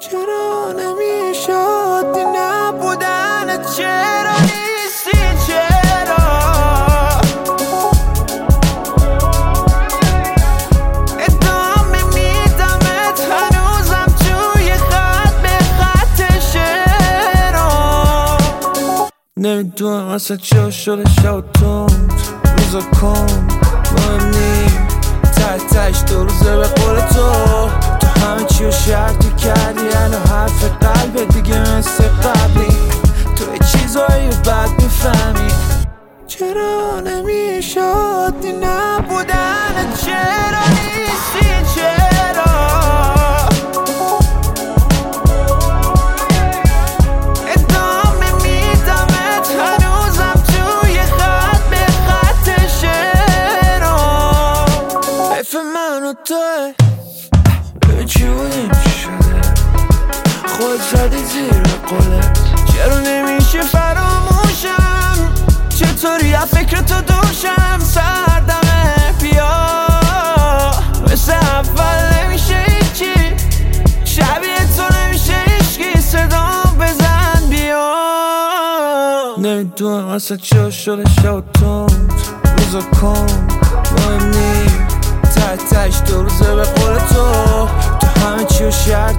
چرا نمیشد دی نبودن؟ چرا نیستی؟ چرا ادامه میدمت هنوزم توی خط به خط شعرها. نمیدونم اصلا چرا شده شب تند روزا کن مهم نی تحتش دو روزه به قول تو همه چی رو شرطی کردی الو حرف قلب دیگه مثل قبلی تو یه چیزایی رو بد میفهمی. چرا نمیشد دی نبودن؟ چرا نیستی؟ چرا ادامه میدمت هنوزم توی خط به خط شعرها. حیف من و توه چی بودیم چی شده خود زدی زیر قلت. چرا نمیشه فراموشم؟ چطوری از فکر تو دوشم؟ سردمه بیا مثل اول نمیشه هیچی شبیه تو نمیشه هیچکی صدام بزن بیا. نمیدونم اصلا چرا شده شب تند روزا کن مهم نی تحتش دو روزه به قول تو همه چی رو شرط